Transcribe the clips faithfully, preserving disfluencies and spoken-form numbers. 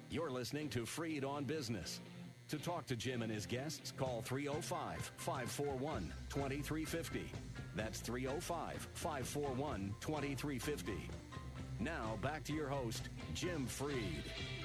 You're listening to Freed on Business. To talk to Jim and his guests, call three oh five, five four one, two three five oh. That's three oh five, five four one, two three five oh. Now, back to your host, Jim Freed.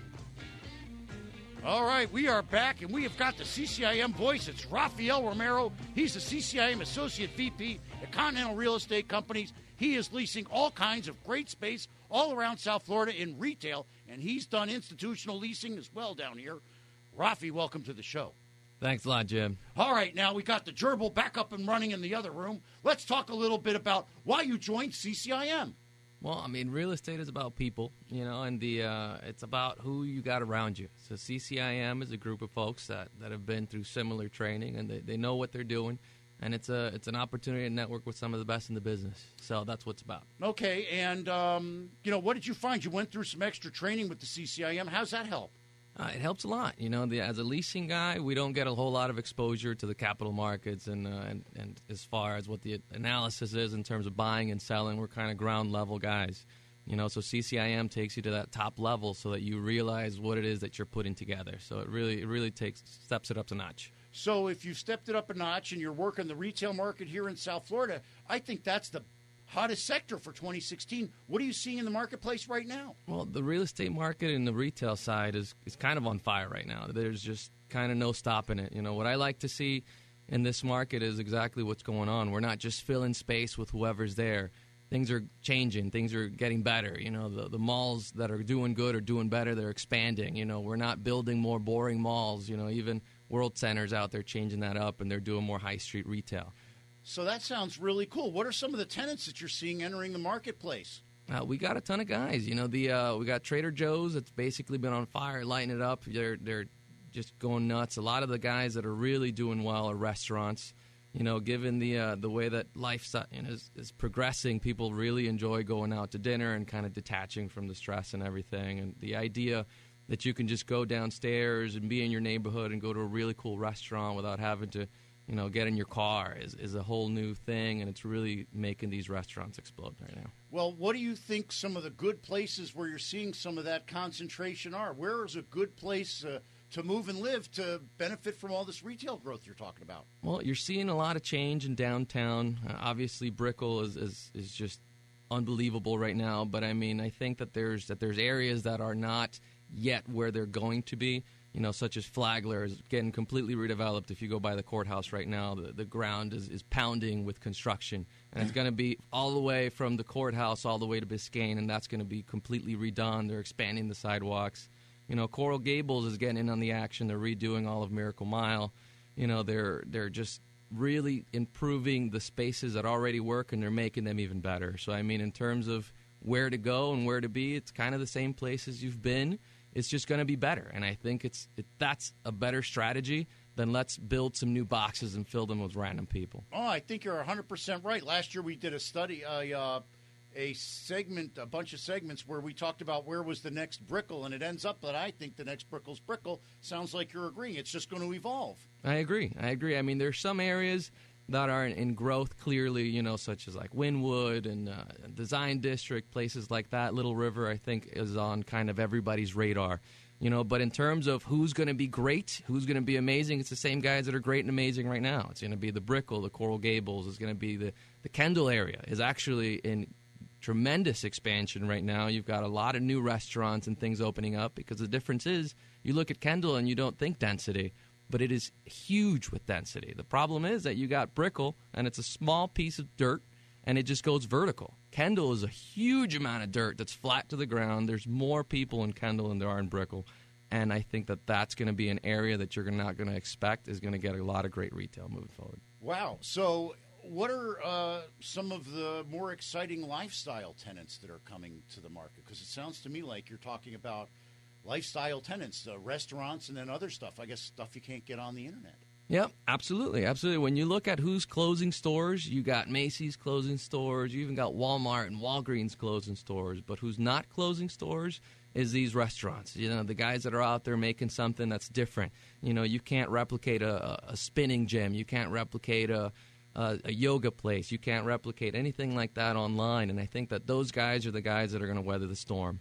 All right, we are back, and we have got the C C I M voice. It's Rafael Romero. He's the C C I M Associate V P at Continental Real Estate Companies. He is leasing all kinds of great space all around South Florida in retail, and he's done institutional leasing as well down here. Rafi, welcome to the show. Thanks a lot, Jim. All right, now we got the gerbil back up and running in the other room. Let's talk a little bit about why you joined C C I M. Well, I mean, real estate is about people, you know, and the uh, it's about who you got around you. So C C I M is a group of folks that, that have been through similar training, and they, they know what they're doing. And it's a it's an opportunity to network with some of the best in the business. So that's what it's about. Okay, and, um, you know, what did you find? You went through some extra training with the C C I M. How's that help? Uh, it helps a lot. You know, the, as a leasing guy, we don't get a whole lot of exposure to the capital markets. And, uh, and, and as far as what the analysis is in terms of buying and selling, we're kind of ground level guys. You know, so C C I M takes you to that top level so that you realize what it is that you're putting together. So it really, it really takes steps it up a notch. So if you stepped it up a notch and you're working the retail market here in South Florida, I think that's the hottest sector for twenty sixteen. What are you seeing in the marketplace right now? Well, the real estate market and the retail side is, is kind of on fire right now. There's just kind of no stopping it. You know, what I like to see in this market is exactly what's going on. We're not just filling space with whoever's there. Things are changing. Things are getting better. You know, the, the malls that are doing good are doing better. They're expanding. You know, we're not building more boring malls. You know, even World Center's out there changing that up, and they're doing more high street retail. So that sounds really cool. What are some of the tenants that you're seeing entering the marketplace? Uh, we got a ton of guys. You know, the uh, we got Trader Joe's that's basically been on fire, lighting it up. They're they're just going nuts. A lot of the guys that are really doing well are restaurants. You know, given the uh, the way that life you know, is, is progressing, people really enjoy going out to dinner and kind of detaching from the stress and everything. And the idea that you can just go downstairs and be in your neighborhood and go to a really cool restaurant without having to, you know, get in your car is, is a whole new thing, and it's really making these restaurants explode right now. Well, what do you think some of the good places where you're seeing some of that concentration are? Where is a good place uh, to move and live to benefit from all this retail growth you're talking about? Well, you're seeing a lot of change in downtown. Uh, obviously, Brickell is, is, is just unbelievable right now, but I mean, I think that there's that there's areas that are not yet where they're going to be. You know, such as Flagler is getting completely redeveloped. If you go by the courthouse right now, the, the ground is, is pounding with construction. And it's going to be all the way from the courthouse all the way to Biscayne, and that's going to be completely redone. They're expanding the sidewalks. You know, Coral Gables is getting in on the action. They're redoing all of Miracle Mile. You know, they're they're just really improving the spaces that already work, and they're making them even better. So, I mean, in terms of where to go and where to be, it's kind of the same places you've been. It's just going to be better, and I think it's it, that's a better strategy than let's build some new boxes and fill them with random people. Oh, I think you're one hundred percent right. Last year we did a study, a, uh, a segment, a bunch of segments where we talked about where was the next Brickell, and it ends up that I think the next Brickell's Brickell. Sounds like you're agreeing. It's just going to evolve. I agree. I agree. I mean, there's some areas that are in growth clearly, you know, such as like Wynwood and uh, Design District, places like that. Little River, I think, is on kind of everybody's radar, you know. But in terms of who's going to be great, who's going to be amazing, it's the same guys that are great and amazing right now. It's going to be the Brickell, the Coral Gables. It's going to be the, the Kendall area is actually in tremendous expansion right now. You've got a lot of new restaurants and things opening up because the difference is you look at Kendall and you don't think density, but it is huge with density. The problem is that you got Brickell, and it's a small piece of dirt, and it just goes vertical. Kendall is a huge amount of dirt that's flat to the ground. There's more people in Kendall than there are in Brickell, and I think that that's going to be an area that you're not going to expect is going to get a lot of great retail moving forward. Wow. So what are uh, some of the more exciting lifestyle tenants that are coming to the market? Because it sounds to me like you're talking about lifestyle tenants, uh, restaurants, and then other stuff. I guess stuff you can't get on the internet. Yep, absolutely, absolutely. When you look at who's closing stores, you got Macy's closing stores, you even got Walmart and Walgreens closing stores, but who's not closing stores is these restaurants. You know, the guys that are out there making something that's different. You know, you can't replicate a, a spinning gym. You can't replicate a, a, a yoga place. You can't replicate anything like that online, and I think that those guys are the guys that are going to weather the storm.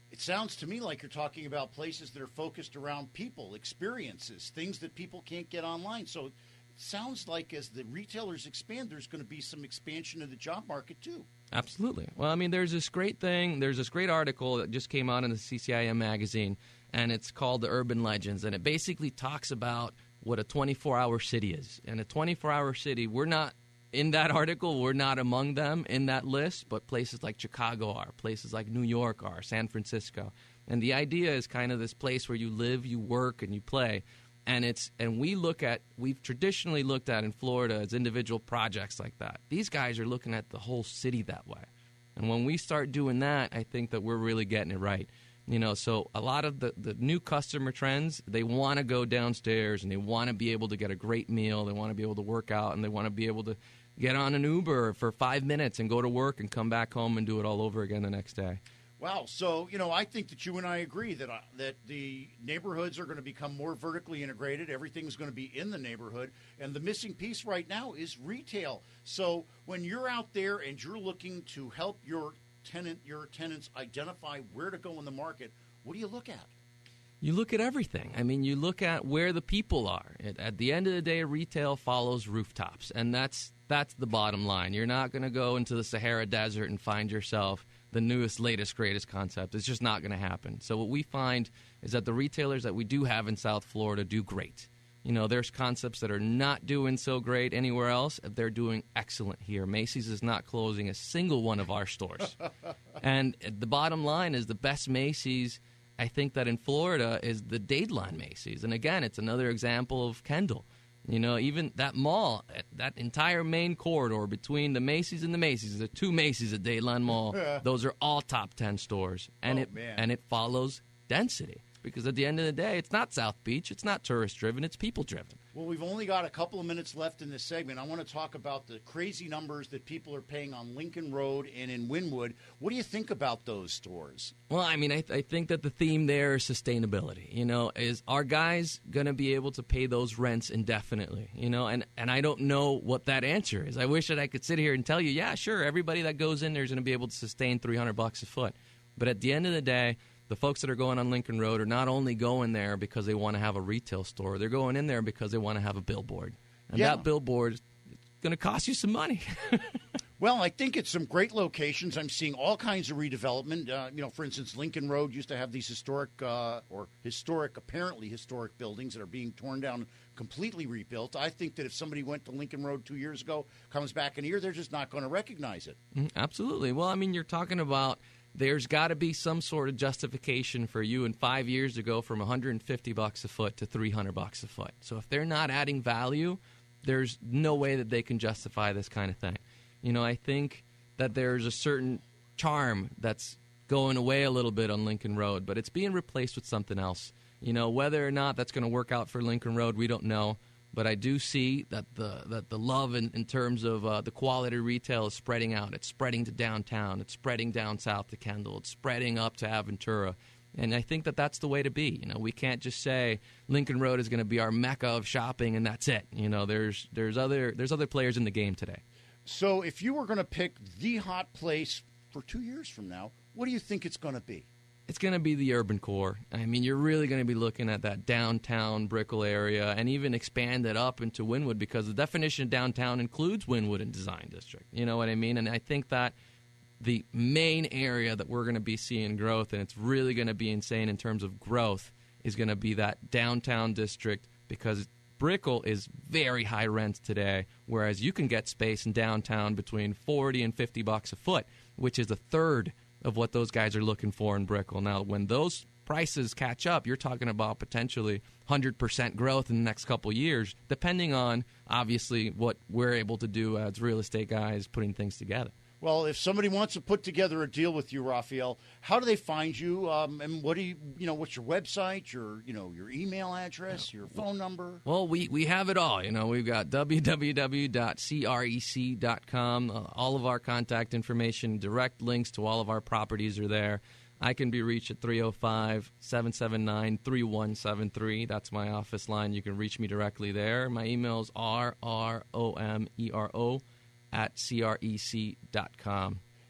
It sounds to me like you're talking about places that are focused around people, experiences, things that people can't get online. So it sounds like as the retailers expand, there's going to be some expansion of the job market too. Absolutely. Well, I mean, there's this great thing. There's this great article that just came out in the C C I M magazine, and it's called The Urban Legends, and it basically talks about what a twenty-four hour city is. And a twenty-four hour city, we're not in that article, we're not among them in that list, but places like Chicago are, places like New York are, San Francisco. And the idea is kind of this place where you live, you work, and you play. And it's and we look at, we've traditionally looked at in Florida as individual projects like that. These guys are looking at the whole city that way. And when we start doing that, I think that we're really getting it right. You know, so a lot of the, the new customer trends, they want to go downstairs and they want to be able to get a great meal. They want to be able to work out and they want to be able to get on an Uber for five minutes and go to work and come back home and do it all over again the next day. Wow. So, you know, I think that you and I agree that uh, that the neighborhoods are going to become more vertically integrated. Everything's going to be in the neighborhood. And the missing piece right now is retail. So when you're out there and you're looking to help your tenant, your tenants identify where to go in the market, what do you look at? You look at everything. I mean, you look at where the people are. At, at the end of the day, retail follows rooftops. And that's that's the bottom line. You're not going to go into the Sahara Desert and find yourself the newest, latest, greatest concept. It's just not going to happen. So what we find is that the retailers that we do have in South Florida do great. You know, there's concepts that are not doing so great anywhere else. They're doing excellent here. Macy's is not closing a single one of our stores. And the bottom line is the best Macy's, I think, that in Florida is the Dadeland Macy's. And again, it's another example of Kendall. You know, even that mall, that entire main corridor between the Macy's and the Macy's, the two Macy's at Dadeland Mall, those are all top ten stores. And oh, it man. and it follows density. Because at the end of the day, it's not South Beach, it's not tourist-driven, it's people-driven. Well, we've only got a couple of minutes left in this segment. I want to talk about the crazy numbers that people are paying on Lincoln Road and in Wynwood. What do you think about those stores? Well, I mean, I, th- I think that the theme there is sustainability. You know, is are guys going to be able to pay those rents indefinitely? You know, and, and I don't know what that answer is. I wish that I could sit here and tell you, yeah, sure, everybody that goes in there is going to be able to sustain three hundred bucks a foot. But at the end of the day, the folks that are going on Lincoln Road are not only going there because they want to have a retail store. They're going in there because they want to have a billboard. And yeah. that billboard is going to cost you some money. Well, I think it's some great locations. I'm seeing all kinds of redevelopment. Uh, you know, for instance, Lincoln Road used to have these historic uh, or historic, apparently historic buildings that are being torn down, completely rebuilt. I think that if somebody went to Lincoln Road two years ago, comes back in a year, they're just not going to recognize it. Mm, absolutely. Well, I mean, you're talking about there's got to be some sort of justification for you in five years to go from one hundred fifty bucks a foot to three hundred bucks a foot. So if they're not adding value, there's no way that they can justify this kind of thing. You know, I think that there's a certain charm that's going away a little bit on Lincoln Road, but it's being replaced with something else. You know, whether or not that's going to work out for Lincoln Road, we don't know. But I do see that the that the love in, in terms of uh, the quality retail is spreading out. It's spreading to downtown. It's spreading down south to Kendall. It's spreading up to Aventura. And I think that that's the way to be. You know, we can't just say Lincoln Road is going to be our mecca of shopping and that's it. You know, there's there's other there's other players in the game today. So if you were going to pick the hot place for two years from now, what do you think it's going to be? It's going to be the urban core. I mean, you're really going to be looking at that downtown Brickell area and even expand it up into Wynwood because the definition of downtown includes Wynwood and Design District. You know what I mean? And I think that the main area that we're going to be seeing growth, and it's really going to be insane in terms of growth, is going to be that downtown district because Brickell is very high rents today, whereas you can get space in downtown between forty and fifty bucks a foot, which is a third of what those guys are looking for in Brickell. Now, when those prices catch up, you're talking about potentially one hundred percent growth in the next couple of years, depending on, obviously, what we're able to do as real estate guys putting things together. Well, if somebody wants to put together a deal with you, Rafael, how do they find you? Um, and what do you, you know, what's your website, your, you know, your email address, your phone number? Well, we, we have it all. You know, we've got w w w dot c r e c dot com. Uh, all of our contact information, direct links to all of our properties are there. I can be reached at three oh five, seven seven nine, three one seven three. That's my office line. You can reach me directly there. My email is r r o m e r o at c r e c dot com.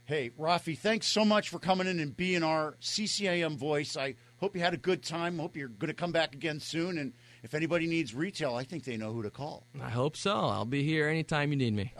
Hey, Rafi, thanks so much for coming in and being our C C I M voice. I hope you had a good time. Hope you're going to come back again soon. And if anybody needs retail, I think they know who to call. I hope so. I'll be here anytime you need me.